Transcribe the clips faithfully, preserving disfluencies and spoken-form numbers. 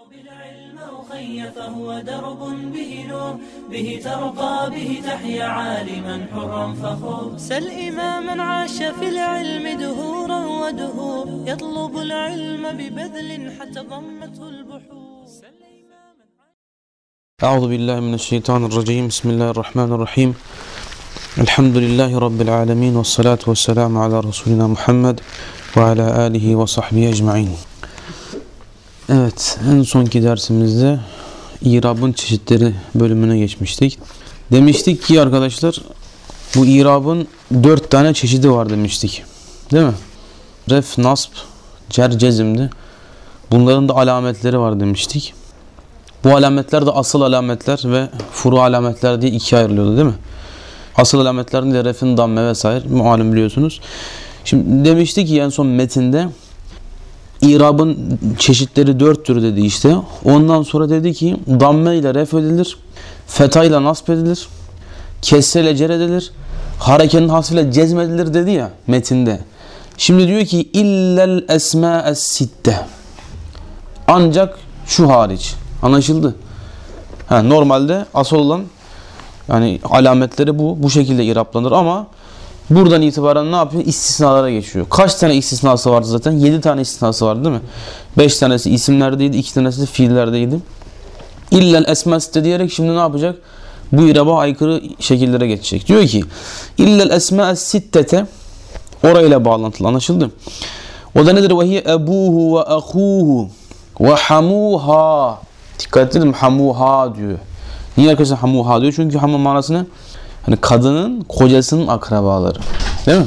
بالعلم أخي فهو درب به نور به ترقى به تحيا عالما حرا فخور سل إماما عاش في العلم دهورا ودهور يطلب العلم ببذل حتى ضمته البحور. أعوذ بالله من الشيطان الرجيم. بسم الله الرحمن الرحيم. الحمد لله رب العالمين والصلاة والسلام على رسولنا Muhammed ve ala alihi ve sahbihi ecmaîn. Evet, en sonki dersimizde İrab'ın çeşitleri bölümüne geçmiştik. Demiştik ki arkadaşlar, bu İrab'ın dört tane çeşidi var demiştik. Değil mi? Ref, nasb, cer, cezimdi. Bunların da alametleri var demiştik. Bu alametler de asıl alametler ve furu alametler diye ikiye ayrılıyordu değil mi? Asıl alametlerin de refin, damme vesaire malum biliyorsunuz. Şimdi demiştik ki en son metinde İrab'ın çeşitleri dört tür dedi işte. Ondan sonra dedi ki damme ile ref edilir, fetha ile nasb edilir, kesre ile cer edilir, harekenin hasfıyla cezmedilir dedi ya metinde. Şimdi diyor ki illel esma'es sitte. Ancak şu hariç. Anlaşıldı? Ha, normalde asıl olan yani alametleri bu. Bu şekilde iraplanır ama buradan itibaren ne yapıyor? İstisnalara geçiyor. Kaç tane istisnası vardı zaten? yedi tane istisnası vardı değil mi? beş tanesi isimlerdeydi, iki tanesi de fiillerdeydi. İllel esma'ste diyerek şimdi ne yapacak? Bu iraba aykırı şekillere geçecek. Diyor ki illel esma'es sittete, orayla bağlantılı, anlaşıldı? O da nedir? Ve hiye ebuhu ve ahuhu ve hamuha. Dikkat edin, hamuha diyor. Niye arkadaşlar hamuha diyor? Çünkü hamu manası ne? Hani kadının kocasının akrabaları. Değil mi?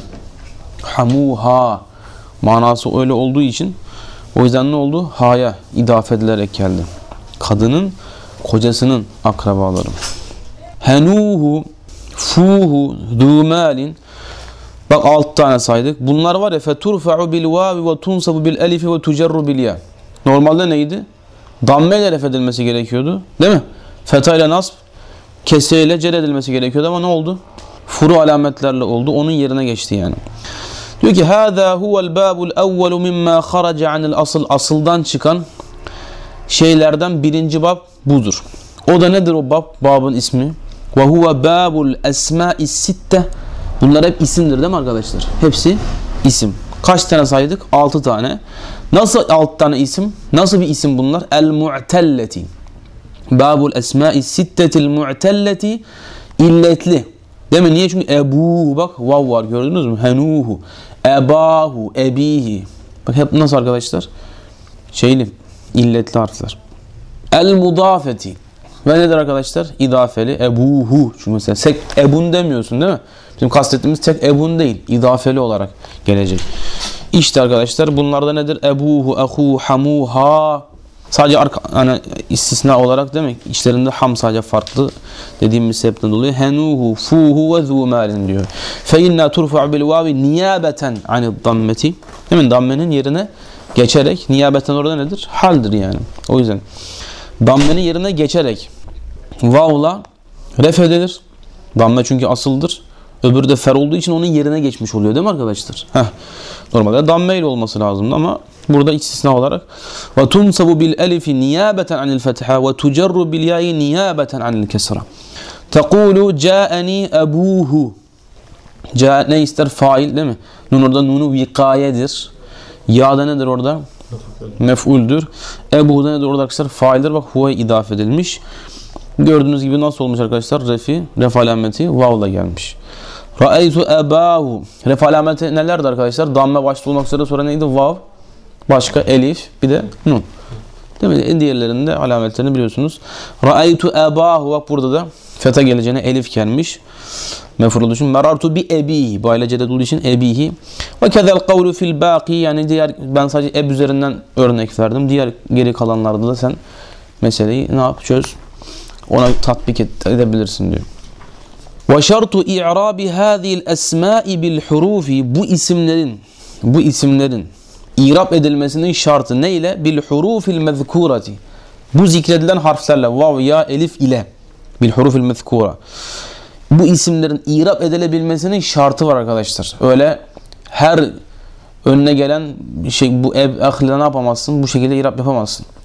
Hamuha manası öyle olduğu için o yüzden ne oldu? Ha'ya idafe edilerek geldi. Kadının kocasının akrabaları. Henuhu, fuhu, dumalin. Bak altı tane saydık. Bunlar var ya feturfa'u bil vavi ve tunsabu bil elifi ve tucerru bil ya. Normalde neydi? Damme ile ref edilmesi gerekiyordu. Değil mi? Fetha ile nasb, kesre ile cer edilmesi gerekiyordu ama ne oldu? Furu alametlerle oldu. Onun yerine geçti yani. Diyor ki hâzâ huvel bâbul evvelu mimmâ kharaca anil asıl. Asıldan çıkan şeylerden birinci bab budur. O da nedir o bab? Babın ismi. Ve huve bâbul esmâ'is sitte. Bunlar hep isimdir değil mi arkadaşlar? Hepsi isim. Kaç tane saydık? altı tane. Nasıl altı tane isim? Nasıl bir isim bunlar? El-mu'telleti. Babul esmâ'i sittetil mu'telleti, illetli. Değil mi? Niye? Çünkü ebuhu, bak vav var, gördünüz mü? Henuhu, ebahu, ebihi. Bak hep nasıl arkadaşlar? Şeyli, illetli harfler. El-mudafeti. Ve nedir arkadaşlar? İdafeli. Ebuhu. Çünkü mesela tek ebun demiyorsun değil mi? Bizim kastettiğimiz tek ebun değil. İdafeli olarak gelecek. İşte arkadaşlar bunlarda nedir? Ebuhu, ahu, hamuha. Sadece arka, yani istisna olarak demek. İçlerinde ham sadece farklı dediğimiz sebepten dolayı. Henuhu, fuhu ve zûmâlin diyor. Fe inna turfa'u bil vavi niyabeten anid dammeti. Değil mi? Dammenin yerine geçerek. Niyabeten orada nedir? Haldir yani. O yüzden dammenin yerine geçerek vavla ref edilir. Damme çünkü asıldır. Öbürü de fer olduğu için onun yerine geçmiş oluyor değil mi arkadaşlar? Heh. Normalde damme ile olması lazımdı ama burada istisna olarak ve tunsabu bil elifi niyabeten anil fetha ve tucerru bil ya'i niyabeten anil kesra. Tekulu ca'ani ebuhu. Ca ne ister? Fail değil mi? Nun orada nunu vikayedir. Ya da nedir orada? Mef'uldür. Ebuhu da nedir orada arkadaşlar? Faildir. Bak huve idafe edilmiş. Gördüğünüz gibi nasıl olmuş arkadaşlar? Refi, ref alameti vav'la gelmiş. Ra'aytu ebahu. Ref alameti nelerdi arkadaşlar? Damme başta olmak üzere sonra neydi? Vav. Başka elif. Bir de nun. Değil mi? Diğerlerinde alametlerini biliyorsunuz. Ra'aytu ebahu. Bak burada da fetha geleceğine elif gelmiş. Mef'ul için. Merartu bi ebihi. Bu ailece olduğu için ebihi. Ve kezel kavlu fil baqi. Yani diğer, ben sadece eb üzerinden örnek verdim. Diğer geri kalanlarda da sen meseleyi ne yap? Çöz. Ona tatbik edebilirsin diyor. Ve şartu i'rabi hâzihil esmâ'i bil hurufi. Bu isimlerin, bu isimlerin İrab edilmesinin şartı ne ile? Bil hurufil mezkurati. Bu zikredilen harflerle, vav, ya, elif ile. Bil hurufil mezkura. Bu isimlerin İrab edilebilmesinin şartı var arkadaşlar. Öyle her önüne gelen şey, bu ev, ahile ne yapamazsın? Bu şekilde İrab yapamazsın.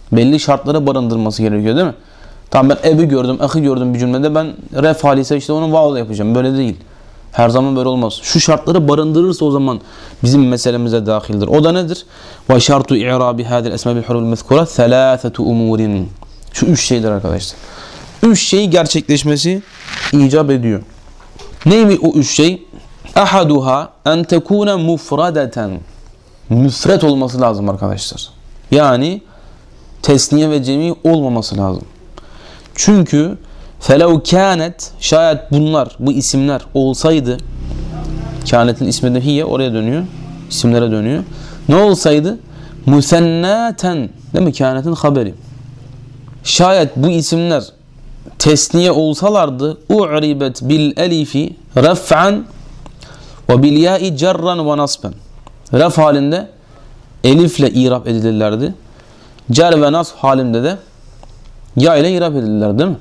Belli şartları barındırması gerekiyor değil mi? Tamam ben ebi gördüm, ahi gördüm bir cümlede ben ref hali ise işte onu vav'la yapacağım. Böyle değil. Her zaman böyle olmaz. Şu şartları barındırırsa o zaman bizim meselemize dahildir. O da nedir? Ve şartu i'rabi hadil esma bil hurufil mezkura thalâthetu umurin. Şu üç şeydir arkadaşlar. Üç şey gerçekleşmesi icap ediyor. Neymiş o üç şey? Ahaduha en tekune mufradeten. Müfret olması lazım arkadaşlar. Yani tesniye ve cemi olmaması lazım. Çünkü felev kânet, şayet bunlar, bu isimler olsaydı, kânetin ismi de hiye, oraya dönüyor, isimlere dönüyor. Ne olsaydı? Müsennâten, değil mi? Kânetin haberi. Şayet bu isimler tesniye olsalardı, u'ribet bil elifi ref'an ve bil ya'i cerran ve nasben. Ref halinde elifle irab edilirlerdi. Cer ve nasb halinde de ya ile irab edilirler değil mi?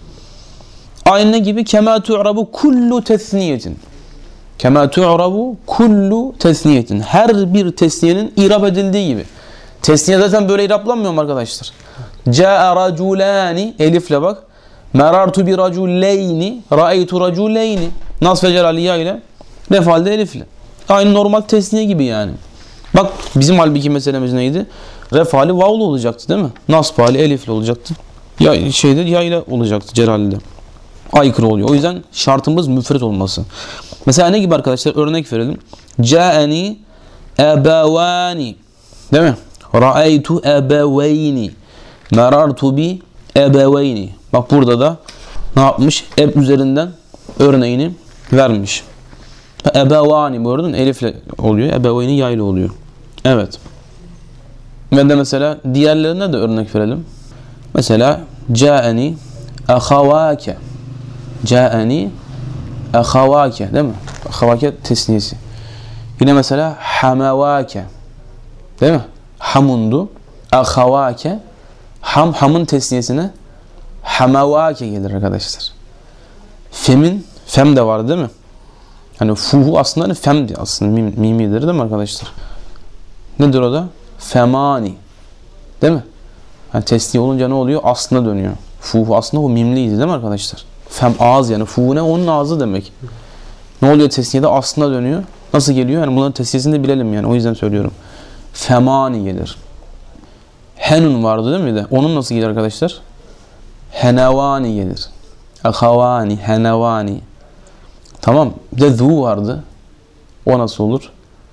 Aynı gibi kema tu'rabu kullu tesniyetin. Kema tu'rabu kullu tesniyetin. Her bir tesniyenin irab edildiği gibi. Tesniye zaten böyle irablanmıyor mu arkadaşlar? Ca'a raculani elifle bak. Merartu bi raculeyni. Ra'aytu raculeyni. Nasb ve cer ya ile ref halde elifle. Aynı normal tesniye gibi yani. Bak bizim halbuki meselemiz neydi? Ref hali vavlu olacaktı değil mi? Nasb hali elifle olacaktı. Ya şeyde ya ile olacaktı cerhalde. Aykırı oluyor. O yüzden şartımız müfret olması. Mesela ne gibi arkadaşlar? Örnek verelim. Ca'ani ebevani. Değil mi? Ra'aytu ebeveyni. Merartu bi ebeveyni. Bak burada da ne yapmış? Eb üzerinden örneğini vermiş. Ebevani gördün? Elifle oluyor. Ebeveyni ya ile oluyor. Evet. Ve de mesela diğerlerine de örnek verelim. Mesela Ca'ani ahavake. Ca'ani ahavake değil mi? Ahavake tesniyesi. Yine mesela hamavake. Değil mi? Hamundu. Ahavake. Ham, hamın tesniyesine hamavake gelir arkadaşlar. Femin, fem de var değil mi? Hani fuhu aslında hani femdi aslında mim, mimidir değil mi arkadaşlar? Nedir o da? Femani. Değil mi? Yani tesniye olunca ne oluyor? Aslına dönüyor. Fuhu aslında o mimliydi değil mi arkadaşlar? Fem ağız yani. Fuhu ne? Onun ağzı demek. Ne oluyor tesniyede? Aslına dönüyor. Nasıl geliyor? Yani bunların tesniyesini de bilelim yani. O yüzden söylüyorum. Femani gelir. Henun vardı değil mi de? Onun nasıl gelir arkadaşlar? Henevani gelir. Ahavani, henevani. Tamam. Bir de zu vardı. O nasıl olur?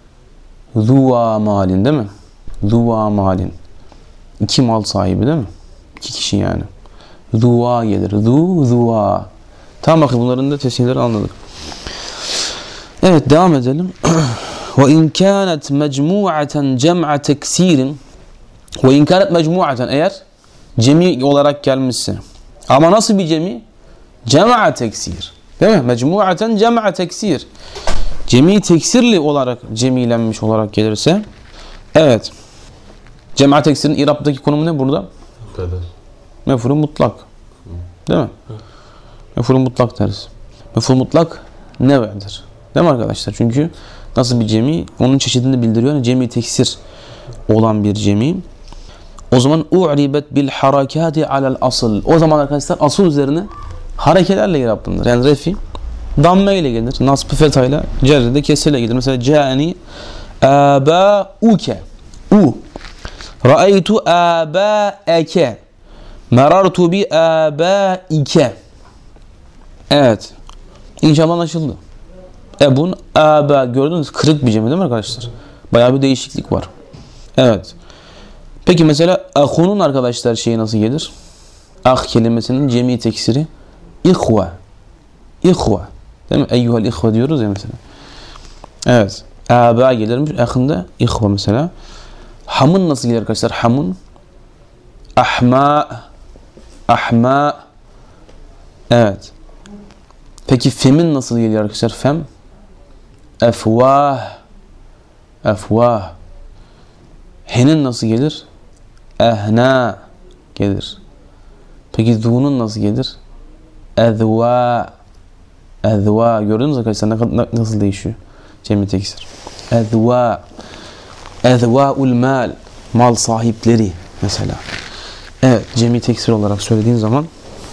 Zuva malin değil mi? Zuva malin. İki mal sahibi değil mi? İki kişi yani. Zuva gelir. Zu, zuva. Tamam bakın bunların da tesniyelerini anladık. Evet devam edelim. Ve in kânet mecmu'aten cem'a teksirin ve in kânet mecmu'aten eğer cemi olarak gelmişse. Ama nasıl bir cemi? Cem'a teksir. Değil mi? Mecmu'aten cem'a teksir. Cemi teksirli olarak cemilenmiş olarak gelirse. Evet. Cem'a teksirin İrab'daki konumu ne burada? Mef'ul mutlak. Değil mi? Mef'ul mutlak deriz. Mef'ul mutlak neve'dir. Değil mi arkadaşlar? Çünkü nasıl bir cemi? Onun çeşidini bildiriyor. Yani cemi teksir olan bir cemi. O zaman u'ribet bil harakati alel asıl. O zaman arkadaşlar asıl üzerine harekelerle yapılır. Yani refi damme ile gelir. Nasb-ı fethayla, cerri de kesirle gelir. Mesela ca'ani âbâuke. U. Ra'aytu âbâeke. Merartu bi âbâike. Evet. İnşallah anlaşıldı. Ebun, âbâ. Gördünüz kırık bir cemi değil mi arkadaşlar? Bayağı bir değişiklik var. Evet. Peki mesela ahunun arkadaşlar şeyi nasıl gelir? Ah kelimesinin cemi teksiri ihve. İhve. Değil mi? Eyyuhel ihve diyoruz ya mesela. Evet. Âbâ gelirmiş. Ahında ihve mesela. Hamın nasıl gelir arkadaşlar? Hamun. Ahmâ. Ahmâ. Evet. Peki femin nasıl geliyor arkadaşlar? Fem. Efvâh. Efvâh. Henin nasıl gelir? Ehna gelir. Peki zu'nun nasıl gelir? Ezvâ. Ezvâ. Gördünüz mü arkadaşlar nasıl değişiyor? Cemi teksir. Ezvâ. Ezvâ'ul mal. Mal sahipleri mesela. Evet, cemi teksir olarak söylediğin zaman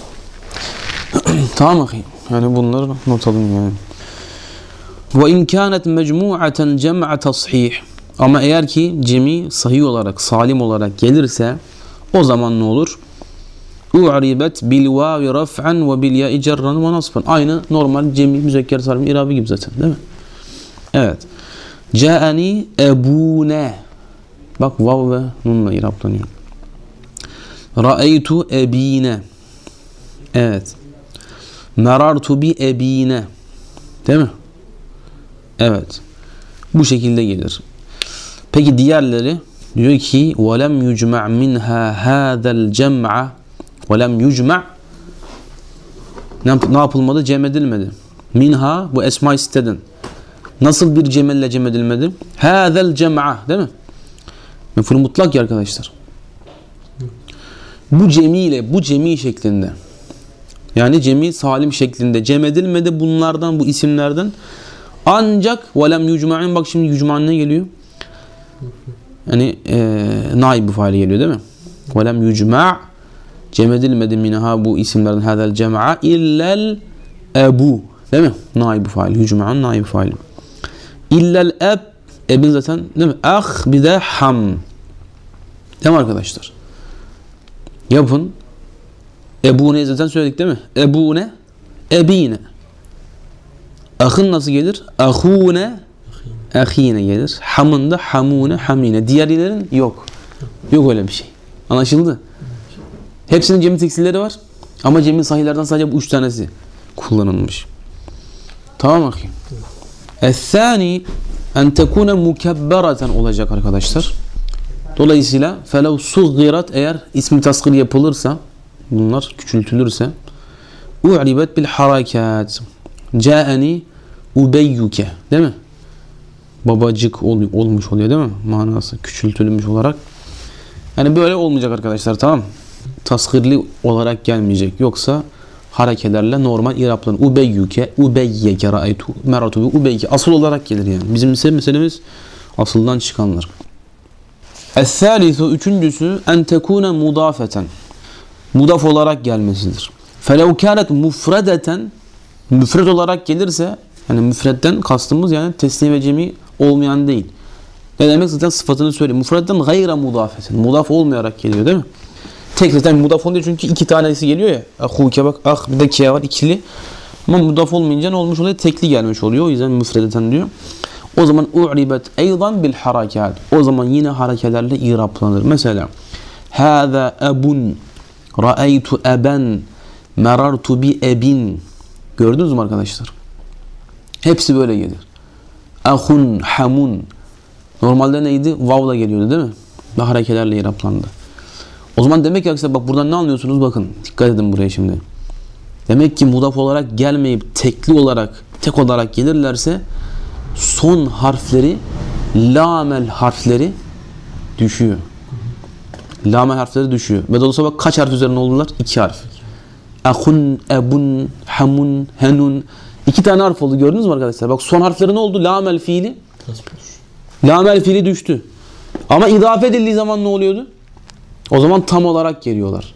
tamam mı? Yani bunları not alın yani. Ve in kânet mecmu'aten cem'a tasḥih. Ama eğer ki cemi sahih olarak, salim olarak gelirse o zaman ne olur? U'ribet bil vavi raf'an ve bil ya'i cerran ve nasban. Aynı normal cemi müzekker salim irabı gibi zaten, değil mi? Evet. Ca'ani ebune. Bak vav ve nunla iraplanıyor. Ra'eytu ebine. Evet. Merartu bi ebine. Değil mi? Evet. Bu şekilde gelir. Peki diğerleri diyor ki وَلَمْ يُجْمَعْ مِنْهَا هَذَا الْجَمْعَ وَلَمْ يُجْمَعْ ne yapılmadı? Cem edilmedi. Minha bu esma-i siteden. Nasıl bir cemelle cem edilmedi? هَذَا الْجَمْعَ değil mi? Mef'ul mutlak ya arkadaşlar. Bu cemiyle, bu cemi şeklinde. Yani cemi salim şeklinde cem edilmedi bunlardan, bu isimlerden. Ancak وَلَمْ يُجْمَعِنْ bak şimdi yücma'nın ne geliyor? Yani e, naib-i faali geliyor değil mi? وَلَمْ يُجْمَعْ cem edilmedi minha bu isimlerden هَذَا الْجَمْعَ اِلَّا الْاَبُ değil mi? Naib-i faali. Yücma'nın naib-i faali. اِلَّا الْاَبْ ebin zaten değil mi? Ah bir de ham. Değil mi arkadaşlar? Yapın. Ebune zaten söyledik değil mi? Ebune, ebine. Ahın nasıl gelir? Ahune, ahine gelir. Hamın da hamune, hamine. Diğerlerin yok. Yok öyle bir şey. Anlaşıldı? Hepsinin cemi tekstilleri var. Ama cemi sahihlerden sadece bu üç tanesi kullanılmış. Tamam mı? Es-sani en tekune mukebbereten olacak arkadaşlar. Dolayısıyla felev suggirat eğer ismi tasgir yapılırsa bunlar küçültülürse u'ribet bil harakat ca'ani ubeyyuke değil mi? Babacık ol, olmuş oluyor değil mi? Manası küçültülmüş olarak. Yani böyle olmayacak arkadaşlar, tamam. Tasgirli olarak gelmeyecek. Yoksa harekelerle normal iraplan. Ubeyyuke, ubeyyeke ra'aytu, meratu ubeyke. Asıl olarak gelir yani. Bizim ise meselemiz asıldan çıkanlar. Es-salisu üçüncüsü en tekune mudafeten. Mudaf olarak gelmesidir. Felev kânet mufredeten müfred olarak gelirse yani müfredden kastımız yani tesniye ve cemi olmayan değil. Ne demek? Zaten sıfatını söyleyeyim. Mufredden gayra mudafeten. Mudaf olmayarak geliyor değil mi? Tek zaten mudaf oluyor çünkü iki tanesi geliyor ya. Ahuke bak ah bir de kia var ikili. Ama mudaf olmayınca ne olmuş oluyor? Tekli gelmiş oluyor. O yüzden müfredeten diyor. O zaman u'ribet eydan bil harakat. O zaman yine harekelerle iraplanır. Mesela hâzâ ebun ra'aytu eben merartu bi ebin. Gördünüz mü arkadaşlar? Hepsi böyle gelir. Ahun, hamun. Normalde neydi? Vav'la geliyordu değil mi? Ve harekelerle iraplandı. O zaman demek ki arkadaşlar bak buradan ne anlıyorsunuz? Bakın dikkat edin buraya şimdi. Demek ki mudaf olarak gelmeyip tekli olarak, tek olarak gelirlerse son harfleri, lamel harfleri düşüyor. Lamel harfleri düşüyor. Ve dolayısıyla bak kaç harf üzerine oldular? İki harf. Ahun, ebun, hamun, henun. İki tane harf oldu. Gördünüz mü arkadaşlar? Bak son harfleri ne oldu? Lamel fiili. Lamel fiili düştü. Ama idafe edildiği zaman ne oluyordu? O zaman tam olarak geliyorlar.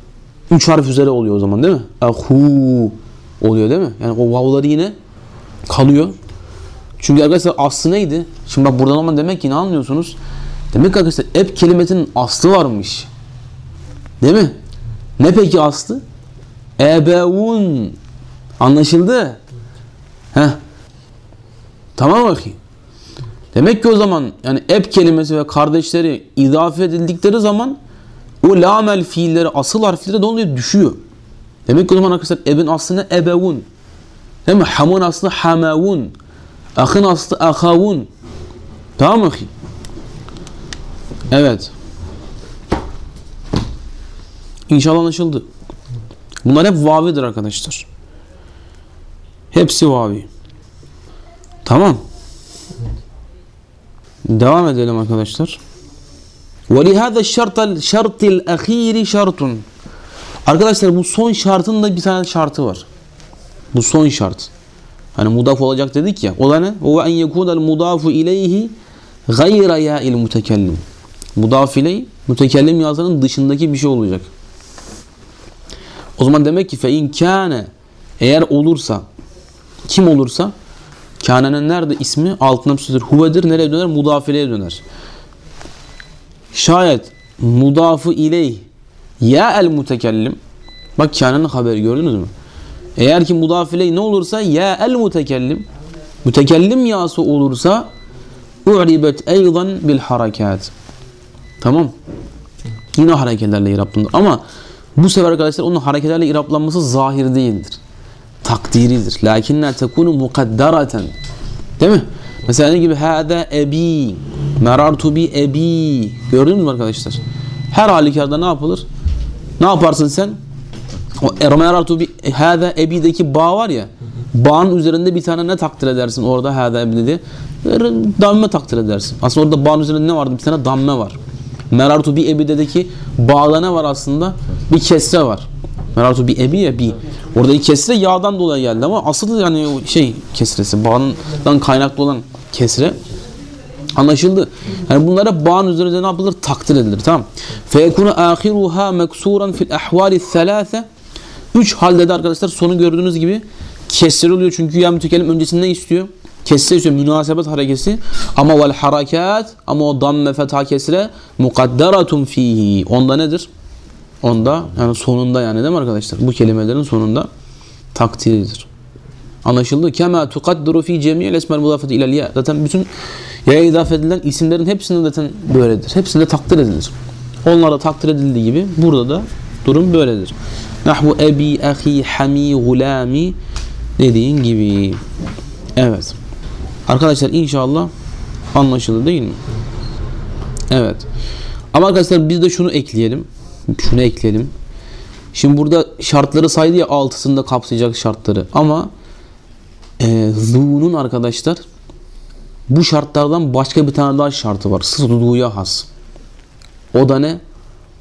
Üç harf üzere oluyor o zaman değil mi? Ahu oluyor değil mi? Yani o vavları yine kalıyor. Çünkü arkadaşlar aslı neydi? Şimdi bak buradan ama demek ki ne anlıyorsunuz? Demek ki arkadaşlar eb kelimesinin aslı varmış. Değil mi? Ne peki aslı? Ebevun. Anlaşıldı? Heh. Tamam bakayım. Demek ki o zaman yani eb kelimesi ve kardeşleri izafe edildikleri zaman o lamel fiilleri, asıl harfleri de oluyor, düşüyor. Demek ki o zaman arkadaşlar ebin aslı ne? Ebevun. Değil mi? Hamun aslı hamavun. Ahın aslı ahavun. Tamam mı? Evet. İnşallah anlaşıldı. Bunlar hep vavidir arkadaşlar. Hepsi vavi. Tamam. Devam edelim arkadaşlar. وَلِهَذَا الشَّرْطِ الشَّرْطِ الْأَخِيرِ شَرْطٌ. Arkadaşlar bu son şartın da bir tane şartı var. Bu son şart. Hani mudaf olacak dedik ya. O da ne? O en yekûnel mudafu ileyhi gayra ya'il mutekellim. Mudaf iley mütekellim yazanın dışındaki bir şey olacak. O zaman demek ki fe in kâne, eğer olursa, kim olursa, kâne'nin nerede ismi? Altına bir sözür. Huvedir. Nereye döner? Mudafileye döner. Şayet mudafı ileyh ya el mütekellim, bak kâne'nin haberi gördünüz mü? Eğer ki mudafileyh ne olursa ya el mütekellim, mütekellim yası olursa u'ribet eydan bil harakat. Tamam. Yine hareketlerle iraplanır. Ama bu sefer arkadaşlar onun hareketlerle iraplanması zahir değildir. Takdiridir. Lakinna tekunu mukaddaratan. Değil mi? Mesela ne gibi? Hâdâ ebi. Merartu bi ebi. Gördünüz mü arkadaşlar? Her halükarda ne yapılır? Ne yaparsın sen? O merartu bi hâdâ ebi'deki ba var ya. Ba'nın üzerinde bir tane ne takdir edersin orada? Hâdâ ebi dedi. Damme takdir edersin. Aslında orada ba'nın üzerinde ne vardı? Bir tane damme var. Merartu bi ebi'deki ba'da ne var aslında? Bir kesre var. Merartu bi ebi ya bi. Oradaki kesre yağdan dolayı geldi ama asıl yani şey kesresi, bağından kaynaklı olan kesre. Anlaşıldı. Yani bunlara bağın üzerinde ne yapılır? Takdir edilir. Tamam. Feyekunu ahiruha meksuran fil ahvali thalâse. Üç halde de arkadaşlar sonu gördüğünüz gibi kesre oluyor. Çünkü ya mütekellim öncesinde ne istiyor? Kesre istiyor. Münasebet harekesi. Ama vel harakat, ama o damme fetha kesre mukaddaratun fihi. Onda nedir? Onda yani sonunda, yani değil mi arkadaşlar? Bu kelimelerin sonunda takdiridir. Anlaşıldı. Kema tuqaddiru fi cemi'il esma'l mudafati ila'l ya. Zaten bütün ya'ya izafe edilen isimlerin hepsinde zaten böyledir. Hepsinde takdir edilir. Onlara takdir edildiği gibi burada da durum böyledir. Nahvu ebi, ahi, hami, gulami dediğin gibi. Evet. Arkadaşlar inşallah anlaşıldı değil mi? Evet. Ama arkadaşlar biz de şunu ekleyelim. Şunu ekleyelim. Şimdi burada şartları saydı ya, altısında kapsayacak şartları. Ama e, zu'nun arkadaşlar bu şartlardan başka bir tane daha şartı var. Sıdu'ya has. O da ne?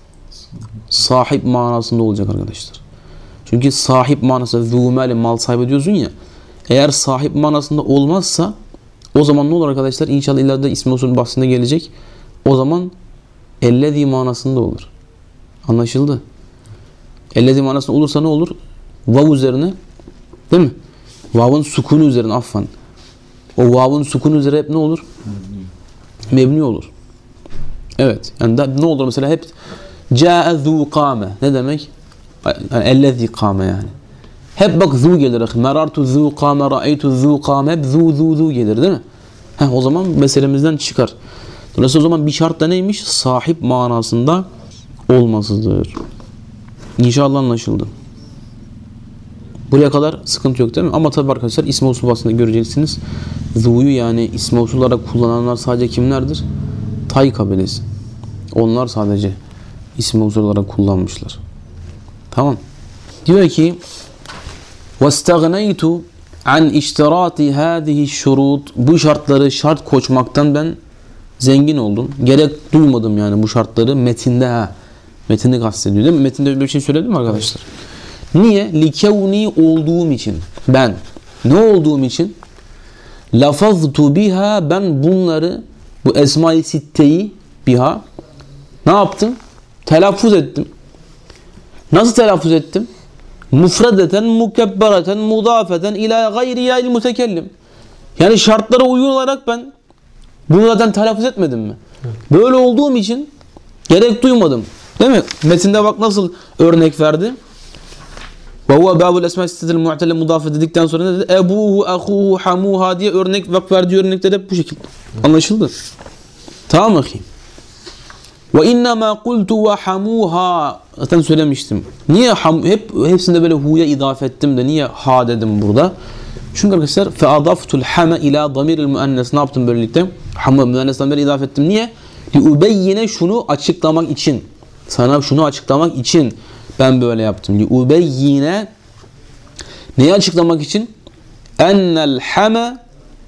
Sahip manasında olacak arkadaşlar. Çünkü sahip manası zûmeli, mal sahibi diyorsun ya. Eğer sahip manasında olmazsa o zaman ne olur arkadaşlar? İnşallah ileride ismi usul bahsinde gelecek. O zaman ellezî manasında olur. Anlaşıldı. Ellezî manasında olursa ne olur? Vav üzerine, değil mi? Vav'ın sukunu üzerine, affan. O vav'ın sukunu üzerine hep ne olur? Mebni olur. Evet. Yani da, ne olur mesela hep câe zû kâme. Ne demek? Yani ellezî kâme yani. Hep bak zû gelir. Merartu zû kâme, ra'eytu zû kâme. Hep zû zû zû gelir değil mi? Heh, o zaman meselemizden çıkar. Dolayısıyla o zaman bir şart da neymiş? Sahip manasında olmasıdır. İnşallah anlaşıldı. Buraya kadar sıkıntı yok değil mi? Ama tabi arkadaşlar ismi usul basında göreceksiniz. Zû'yu yani ismi usul olarak kullananlar sadece kimlerdir? Tay kabilesi. Onlar sadece ismi usul olarak kullanmışlar. Tamam. Diyor ki وَاسْتَغْنَيْتُ عَنْ اِشْتِرَاتِ هَذِهِ الشُّرُوطِ. Bu şartları şart koçmaktan ben zengin oldum. Gerek duymadım yani bu şartları metinde ha. Metini kastediyor değil mi? Metinde öyle bir şey söyledim mi arkadaşlar? Niye? Likevni olduğum için. Ben. Ne olduğum için? Lafaztu biha. Ben bunları, bu Esma-i Sitte'yi biha ne yaptım? Telaffuz ettim. Nasıl telaffuz ettim? Mufradeten, mukebbereten, mudafeten ila gayri ya'il mutekellim. Yani şartlara uygun olarak ben bunu zaten telaffuz etmedim mi? Böyle olduğum için gerek duymadım. Değil mi? Metinde bak nasıl örnek verdi. Ve huve bâbul esmâ sittetil mu'telle mudâfe dedikten sonra ne dedi? Ebuhu, ahuhu, hamuha diye örnek bak verdiği örnekler hep bu şekilde. Anlaşıldı? Tamam mı? Ve innemâ kultu ve hamuha. Zaten söylemiştim. Niye ham, hep hepsinde böyle hu'ya idafe ettim de niye ha dedim burada? Çünkü arkadaşlar fe adaftul hame ila damiril müennes. Ne yaptım böylelikle? Hamı müennesten beri idafe ettim. Niye? Li ubeyyine, şunu açıklamak için. Sana şunu açıklamak için ben böyle yaptım. Li ubeyyine, neyi açıklamak için? Ennel hame,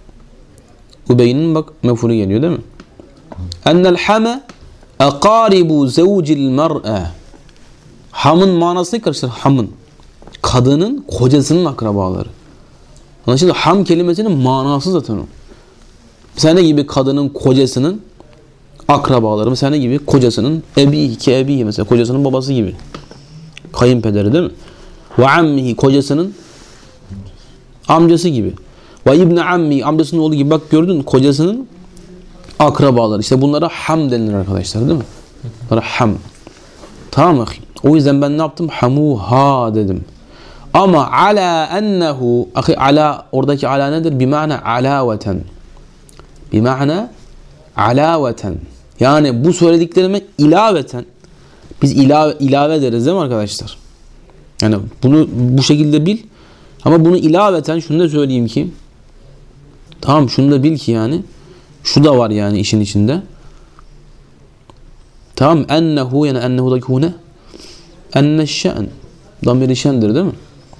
ubeynin bak mef'ulü geliyor değil mi? Ennel hame aqaribu zevcil mer'e. Hamın manası ne karıştır? Hamın. Kadının kocasının akrabaları. Anlaşıldı? Ham kelimesinin manası zaten o. Mesela ne gibi? Kadının kocasının akrabaları mesela ne gibi? Kocasının ebihi ki ebihi mesela kocasının babası gibi. Kayınpederi değil mi? Ve ammihi kocasının amcası gibi. Ve ibni ammi amcasının oğlu gibi. Bak gördün mü? Kocasının akrabaları. İşte bunlara ham denilir arkadaşlar değil mi? Bunlara ham. Tamam mı? O yüzden ben ne yaptım? Hamuha dedim. Ama ala ennehu ahi ala oradaki ala nedir? Bima'na alaveten. Bima'na alaveten. Yani bu söylediklerime ilaveten biz ilave, ilave ederiz değil mi arkadaşlar? Yani bunu bu şekilde bil. Ama bunu ilaveten şunu da söyleyeyim ki tamam şunu da bil ki yani şu da var yani işin içinde. Tamam ennehu yani ennehu'daki hu ne? Enneşşen. Damir-i şendir değil mi?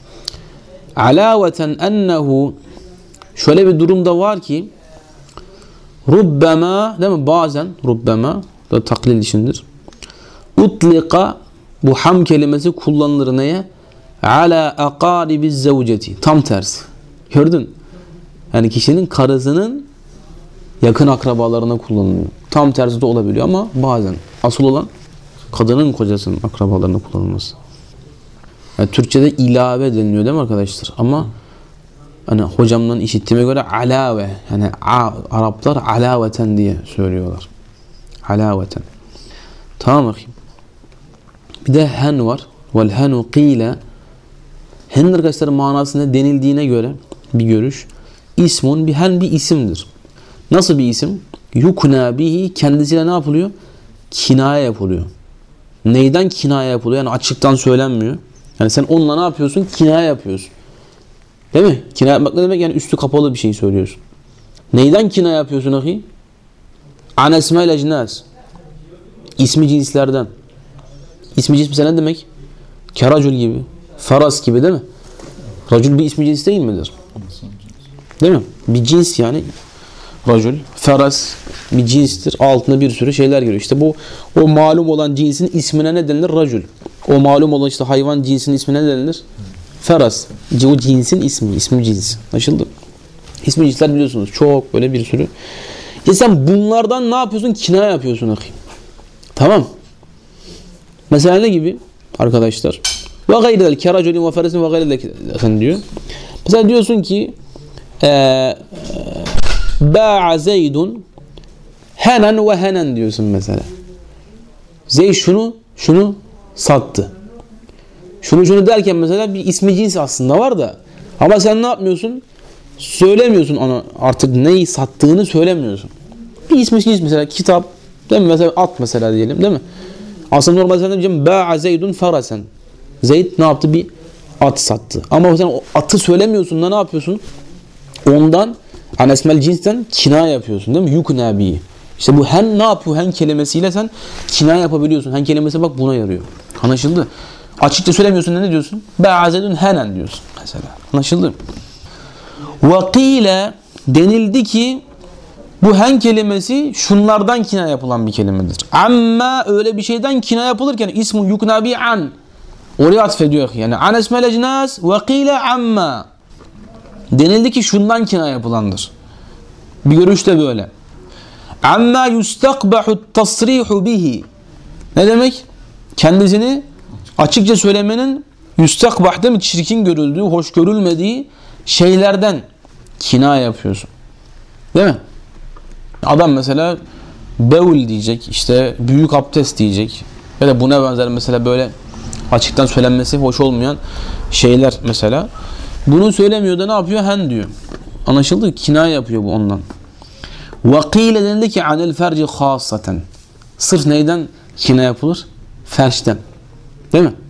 Alaveten ennehu şöyle bir durumda var ki rubbema değil mi? Bazen rubbema da taklil işindir. Utlika bu ham kelimesi kullanılır neye? Ala aqaribiz zevceti. Tam tersi. Gördün? Yani kişinin karısının yakın akrabalarına kullanılıyor. Tam tersi de olabiliyor ama bazen. Asıl olan kadının kocasının akrabalarına kullanılması. Yani Türkçe'de ilave deniliyor değil mi arkadaşlar? Ama hani hocamdan işittiğime göre alave. Yani a, Araplar alaveten diye söylüyorlar. Alaveten. Tamam bakayım. Bir de hen var. Vel henu qile. Hen arkadaşlar manasında denildiğine göre bir görüş. İsmun bir hen bir isimdir. Nasıl bir isim? Yukna bihi kendisiyle ne yapılıyor? Kinaye yapılıyor. Neyden kinaye yapılıyor? Yani açıktan söylenmiyor. Yani sen onunla ne yapıyorsun? Kinaye yapıyorsun. Değil mi? Kinaye yapmak ne demek? Yani üstü kapalı bir şey söylüyorsun. Neyden kinaye yapıyorsun ahi? An esma'il ecnas. İsmi cinslerden. İsmi cins mesela ne demek? Keracül gibi. Faras gibi değil mi? Racül bir ismi cins değil midir? Değil mi? Bir cins yani. Racül, feras bir cinstir. Altında bir sürü şeyler geliyor. İşte bu o malum olan cinsin ismine ne denilir? Racül. O malum olan işte hayvan cinsinin ismine ne denilir? Feras. O cinsin ismi. İsmi cins. Anlaşıldı? İsmi cinsler biliyorsunuz. Çok böyle bir sürü. E sen bunlardan ne yapıyorsun? Kinaye yapıyorsun akıyım. Tamam. Mesela ne gibi? Arkadaşlar. Ve gayrıdel keracülün ve feresin ve gayrıdel diyor. Mesela diyorsun ki eee ba'a Zeydun henen ve henen diyorsun mesela. Zeyd şunu şunu sattı. Şunu şunu derken mesela bir ismi cins aslında var da ama sen ne yapmıyorsun? Söylemiyorsun ona artık neyi sattığını söylemiyorsun. Bir ismi cins mesela kitap değil mi? Mesela at mesela diyelim değil mi? Aslında normalde sen diyeceğim ba'a Zeydun farasen. Zeyd ne yaptı? Bir at sattı. Ama sen o atı söylemiyorsun da ne yapıyorsun? Ondan an esmel cinsten kinaye yapıyorsun değil mi? Yukna bi. İşte bu hen ne yapıyor? Hen kelimesiyle sen kinaye yapabiliyorsun. Hen kelimesi bak buna yarıyor. Anlaşıldı? Açıkça söylemiyorsun ne diyorsun? Be'azedun henen diyorsun mesela. Anlaşıldı? Ve qile denildi ki bu hen kelimesi şunlardan kinaye yapılan bir kelimedir. Amma öyle bir şeyden kinaye yapılırken ismu yukna bi an oraya atfediyor. Yani an esmel ecnas ve qile amma denildi ki şundan kinaye yapılandır. Bir görüş de böyle. Amma yustakbahu tasrihu bihi. Ne demek? Kendisini açıkça söylemenin yustakbah değil mi? Çirkin görüldüğü, hoş görülmediği şeylerden kinaye yapıyorsun. Değil mi? Adam mesela beul diyecek, işte büyük abdest diyecek. Ya da buna benzer mesela böyle açıktan söylenmesi hoş olmayan şeyler mesela. Bunu söylemiyor da ne yapıyor? Hen diyor. Anlaşıldı? Kinaye yapıyor bu ondan. وَقِيلَ denildi ki عَنِ الْفَرْجِ خَاصَّةً. Sırf neyden kinaye yapılır? Ferçten. Değil mi?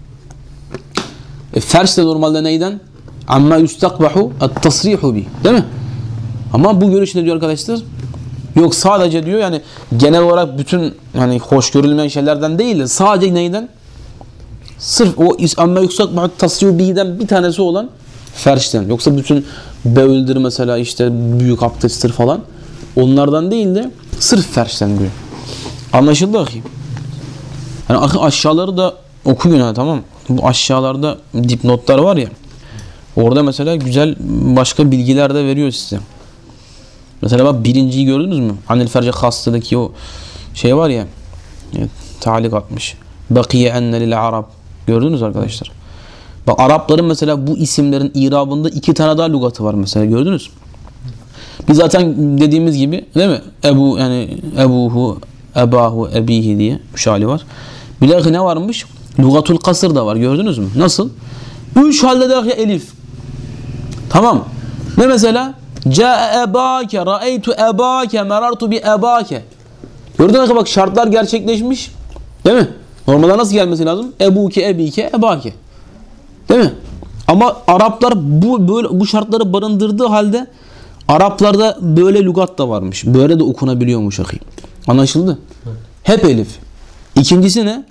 E, ferç de normalde neyden? عَمَّا يُسْتَقْبَحُ التَّصْرِيحُ بِهِ. Değil mi? Ama bu görüş ne diyor arkadaşlar? Yok sadece diyor yani genel olarak bütün yani hoş görülmeyen şeylerden değil de sadece neyden? Sırf o amma yustakbahu tasrihu bihi'den bir tanesi olan ferçten. Yoksa bütün bevüldür mesela işte büyük abdesttir falan. Onlardan değil de sırf ferçten diyor. Anlaşıldı akı? Yani aşağıları da okuyun ha tamam. Bu aşağılarda dipnotlar var ya. Orada mesela güzel başka bilgiler de veriyor size. Mesela bak birinciyi gördünüz mü? Anil ferce hastadaki o şey var ya, evet, talik atmış. Bakiye enne lil Arab. Gördünüz arkadaşlar. Bak Arapların mesela bu isimlerin irabında iki tane daha lügatı var mesela, gördünüz. Biz zaten dediğimiz gibi değil mi? Ebu yani ebuhu, ebahu, ebihi diye müşali var. Bilakı ne varmış? Lugatul kasır da var, gördünüz mü? Nasıl? Üç halde dahi elif. Tamam. Ne mesela? Câe ebâke, ra'eytu ebâke, merartu bi ebâke. Gördün mü bak, şartlar gerçekleşmiş. Değil mi? Normalde nasıl gelmesi lazım? Ebuke, ebike, ebake. Değil mi? Ama Araplar bu böyle bu şartları barındırdığı halde Araplarda böyle lügat da varmış. Böyle de okunabiliyormuş ahi. Anlaşıldı? Evet. Hep elif. İkincisi ne?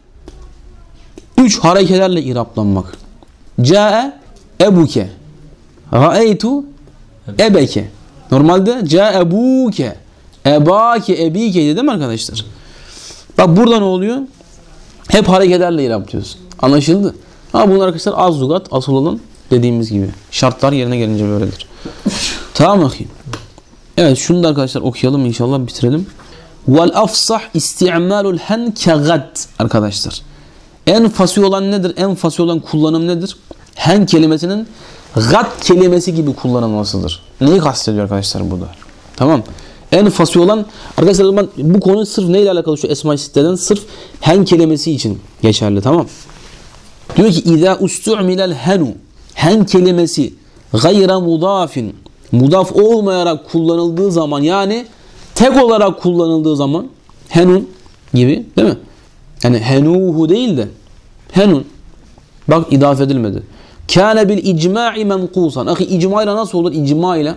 Üç harekelerle iraplanmak. Câe ebuke, ra'eytu ebeke. Normalde câe ebuke, ebake, ebike değil mi arkadaşlar? Bak burada ne oluyor? Hep hareketlerle iraplıyoruz. Anlaşıldı? Ama bunlar arkadaşlar az lügat, asıl olan dediğimiz gibi. Şartlar yerine gelince böyledir. Tamam mı? Evet, şunu da arkadaşlar okuyalım inşallah, bitirelim. Vel afsah isti'malul hen kegad arkadaşlar. En fasih olan nedir? En fasih olan kullanım nedir? Hen kelimesinin gad kelimesi gibi kullanılmasıdır. Neyi kastediyor arkadaşlar burada? Tamam. En fasih olan arkadaşlar, bu konu sırf neyle alakalı, şu Esma-i Sitte'den sırf hen kelimesi için geçerli, tamam. Diyor ki İzâ ustu'milel henu, hen kelimesi gayra mudafin, mudaf olmayarak kullanıldığı zaman, yani tek olarak kullanıldığı zaman, henun gibi değil mi? Yani henuhu değil de henun, bak idaf edilmedi. Kâne bil icma'i menkusan. Ahi icma ile nasıl olur? İcma ile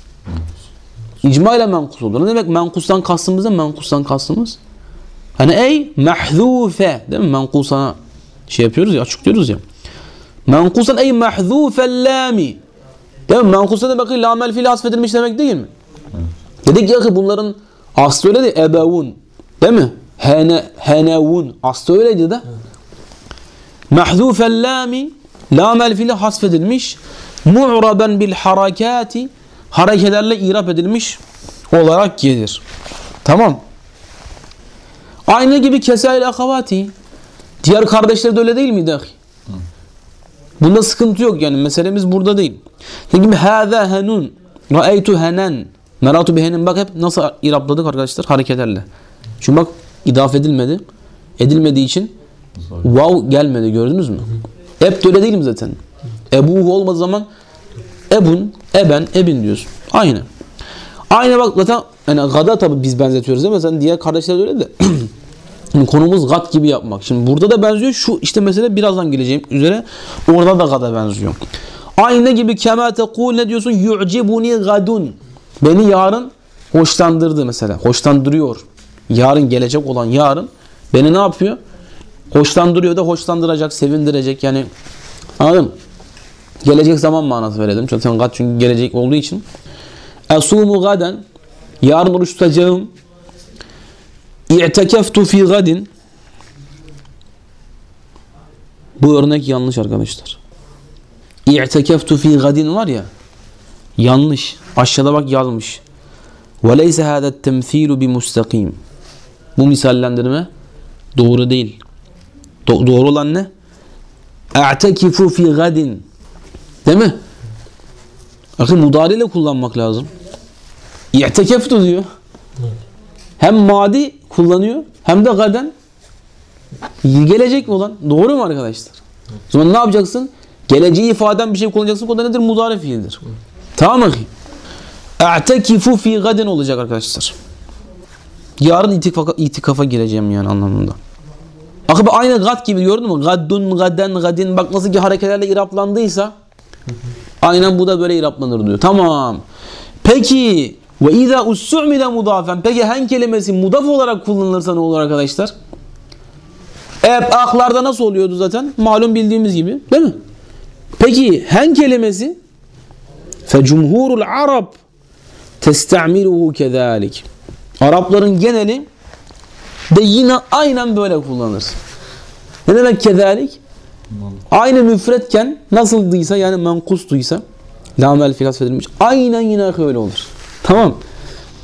İcma ile menkus olur. Ne demek menkustan kastımız ne? Menkustan kastımız hani ey mahzufe değil mi? Menkusana şey yapıyoruz ya, açıklıyoruz ya. Menkusan ey mahzufel lami. Değil mi? Menkusan demek ki lamel fiil hasfedilmiş demek değil mi? Dedik ya ki bunların aslı öyle değil. Ebevun. Değil mi? Hene, henevun. Aslı öyleydi de. Mahzufel lami, lamel fiil hasfedilmiş. Mu'raben bil harakati, harekelerle irap edilmiş olarak gelir. Tamam. Aynı gibi kesail akavati. Diğer kardeşler de öyle değil miydi? Bunda sıkıntı yok yani. Meselemiz burada değil. Gibi hâzâ henun, ra'eytu henen, meratu bihenin. Bak hep nasıl irapladık arkadaşlar? Hareketlerle. Çünkü bak idaf edilmedi. Edilmediği için vav gelmedi. Gördünüz mü? Hep de öyle değil mi zaten? Ebuhu olmadığı zaman ebun, eben, ebin diyorsun. Aynı. Aynı bak zaten yani gada tabi biz benzetiyoruz değil mi? Sen diğer kardeşler de öyle de. Konumuz gad gibi yapmak. Şimdi burada da benziyor. Şu işte mesele birazdan geleceğim üzere. Orada da gada benziyor. Aynı gibi kema tekul ne diyorsun? Yu'cibuni gadun. Beni yarın hoşlandırdı mesela. Hoşlandırıyor. Yarın gelecek olan yarın beni ne yapıyor? Hoşlandırıyor da hoşlandıracak, sevindirecek yani. Anladın mı? Gelecek zaman manası verelim. Çünkü gad çünkü gelecek olduğu için. Esumu gaden. Yarın oruç tutacağım. İ'tekeftu fi gadin. Bu örnek yanlış arkadaşlar. İ'tekeftu fi gadin var ya, yanlış. Aşağıda bak yazmış. Ve leyse hâdet temthîlu bi mustakim. Bu misallendirme doğru değil. Do doğru olan ne? E'tekifu fi gadin. Değil mi? Bakın mudari ile kullanmak lazım. İ'tekeftu diyor. Hem madi kullanıyor hem de gaden gelecek mi olan? Doğru mu arkadaşlar? O zaman ne yapacaksın? Geleceği ifaden bir şey kullanacaksın. O da nedir? Mudari fiildir. Tamam mı? E'tekifu fi gadin olacak arkadaşlar. Yarın itikafa, itikafa gireceğim yani anlamında. Bakın aynı gad gibi gördün mü? Gaddun, gaden, gadin. Bak nasıl ki hareketlerle iraplandıysa aynen bu da böyle iraplanır diyor. Tamam. Peki ve izâ ussu'mile mudafen. Peki hen kelimesi mudaf olarak kullanılırsa ne olur arkadaşlar? Hep aklarda nasıl oluyordu zaten? Malum bildiğimiz gibi. Değil mi? Peki hen kelimesi fe cumhurul arab testa'miluhu kezalik. Arapların geneli de yine aynen böyle kullanır. Ne demek kezalik? Aynı müfretken nasıldıysa yani menkustuysa lamel fiil hasfedilmiş. Aynen yine öyle olur. Tamam.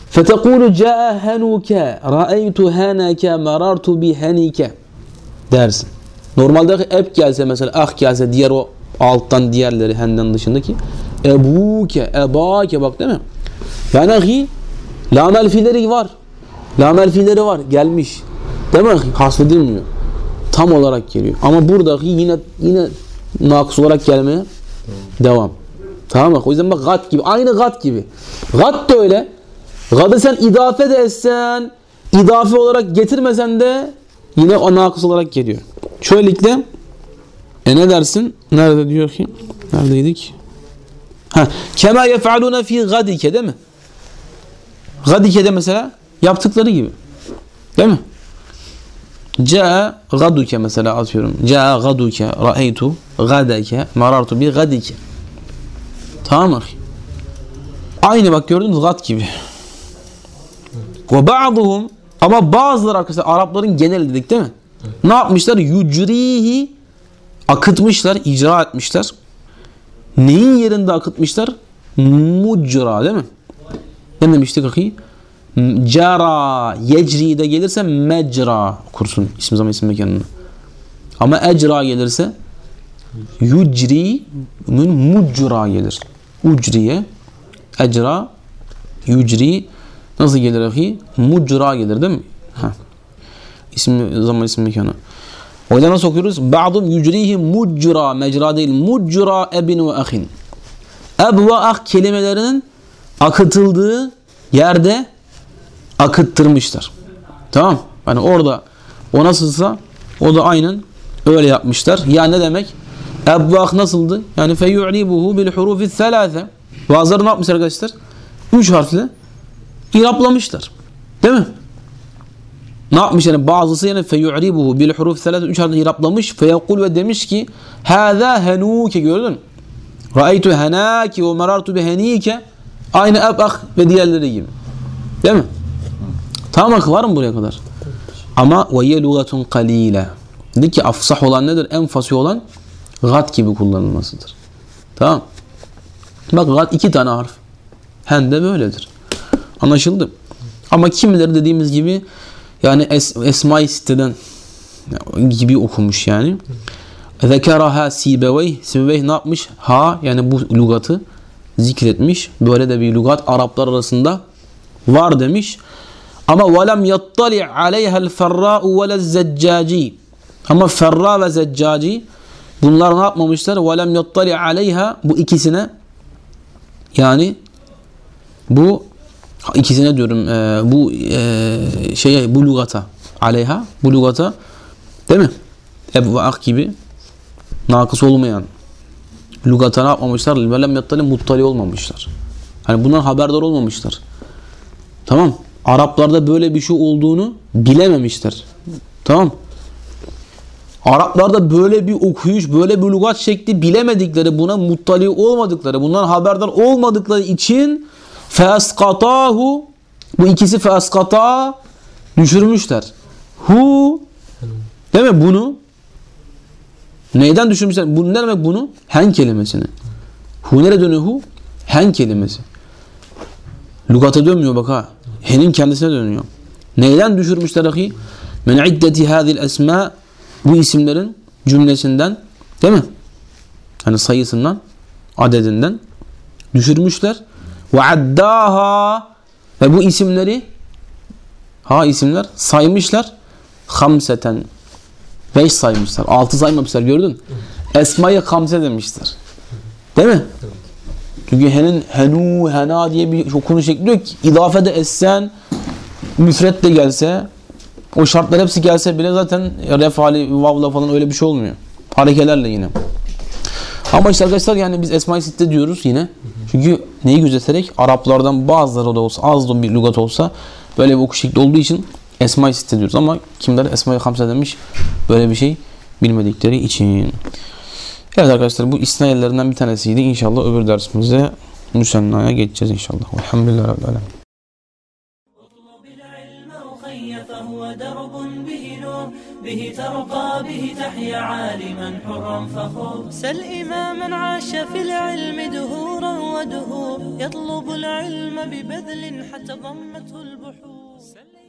فَتَقُولُ جَاءَ هَنُوكَ رَأَيْتُ هَنَكَ مَرَرْتُ بِهَنِكَ dersin. Normalde eb gelse mesela ah gelse diğer o alttan diğerleri henden dışındaki ebuke, ebake bak değil mi? Yani ahi lamel fiilleri var. Lamel fiilleri var. Gelmiş. Değil mi? Hasfedilmiyor. Tam olarak geliyor. Ama buradaki yine yine nakıs olarak gelmeye devam. Tamam mı? O yüzden bak gat gibi. Aynı gat gibi. Gat da öyle. Gat'ı sen idafe de etsen, idafe olarak getirmesen de yine o nakıs olarak geliyor. Şöylelikle e ne dersin? Nerede diyor ki? Neredeydik? Ha, kema yef'aluna fi gadike değil mi? Gadike'de mesela yaptıkları gibi. Değil mi? Caa gaduke mesela atıyorum. Caa gaduke ra'aytu gadake marartu bi gadike. Tamam mı? Aynı bak gördünüz gad gibi. Ve ba'duhum ama bazıları arkadaşlar Arapların genel dedik değil mi? Ne yapmışlar? Yucrihi akıtmışlar, icra etmişler. Neyin yerinde akıtmışlar? Mucra değil mi? Ne demiştik akı? Cara, yecri de gelirse mecra okursun isim zaman isim mekanını. Ama ecra gelirse yucri mucra gelir. Ucriye, ecra, yucri nasıl gelir akı? Mucra gelir değil mi? Ha. İsim zaman isim mekanı. O yüzden nasıl okuyoruz? Ba'dum yucrihi mucra, mecra değil, mucra ebin ve ahin. Eb ve ah kelimelerinin akıtıldığı yerde akıttırmışlar. Tamam. Yani orada o nasılsa o da aynen öyle yapmışlar. Yani ne demek? Eb ve ah nasıldı? Yani feyu'libuhu bil hurufi thelâze. Bazıları ne yapmışlar arkadaşlar? Üç harfle iraplamışlar. Değil mi? Ne yapmış yani bazısı yani feyu'ribuhu bil huruf thelâze üç harfle iraplamış feyekul ve demiş ki hâzâ henûke gördün. Ra'aytu henâke ve merartu bi henîke aynı eb ah ve diğerleri gibi. Değil mi? Tamam var mı buraya kadar? Ama ve ye lugatun qalîle. Dedi ki afsah olan nedir? En fasih olan gat gibi kullanılmasıdır. Tamam. Bak gat iki tane harf. Hen de böyledir. Anlaşıldı. Ama kimileri dediğimiz gibi yani es, Esma-i Sitte'den gibi okumuş yani. Zekeraha Sibeveyh. Sibeveyh ne yapmış? Ha yani bu lügatı zikretmiş. Böyle de bir lügat Araplar arasında var demiş. Ama وَلَمْ يَطَّلِعْ عَلَيْهَا الْفَرَّاءُ وَلَا الزَّجَّاجِ ama Ferra ve Zeccaci bunlar ne yapmamışlar? وَلَمْ يَطَّلِعْ عَلَيْهَا bu ikisine yani bu ikisine diyorum e, bu e, şeye bu lugata aleyha bu lugata değil mi? Ebu ve ak gibi nakıs olmayan lugata ne yapmamışlar? وَلَمْ يَطَّلِعْ muttali olmamışlar. Hani bundan haberdar olmamışlar. Tamam. Araplarda böyle bir şey olduğunu bilememişler. Tamam. Araplarda böyle bir okuyuş, böyle bir lügat şekli bilemedikleri, buna muttali olmadıkları, bundan haberdar olmadıkları için feeskatahu bu ikisi feeskata düşürmüşler. Hu değil mi bunu? Neyden düşürmüşler? Bu ne demek bunu? Hen kelimesini. Hu nereye dönüyor hu? Hen kelimesi. Lügata dönmüyor bak ha. Hen'in kendisine dönüyor. Neyden düşürmüşler ahi? Men iddeti hadil esma bu isimlerin cümlesinden değil mi? Hani sayısından, adedinden düşürmüşler. Ve addaha ve bu isimleri ha isimler saymışlar. Hamseten beş saymışlar. Altı saymamışlar gördün. Esma-i hamse demişler. Değil mi? Çünkü henin henu, hena diye bir okunu şekli yok ki. İdafe de etsen, müfret de gelse, o şartlar hepsi gelse bile zaten refali, vavla falan öyle bir şey olmuyor. Harekelerle yine. Ama işte arkadaşlar yani biz Esma-i Sitte diyoruz yine. Çünkü neyi gözeterek? Araplardan bazıları da olsa, az da bir lügat olsa böyle bir okuş şekli olduğu için Esma-i Sitte diyoruz. Ama kimler Esma-i Hamse demiş böyle bir şey bilmedikleri için. Evet arkadaşlar bu isnayellerinden bir tanesiydi. İnşallah öbür dersimizde müsennaya geçeceğiz inşallah. Elhamdülillah Rabbil Alemin. درب به نور به ترقى به تحيا عالما حرا فخور سل إماما عاش في العلم دهورا ودهور يطلب العلم ببذل حتى ضمته البحور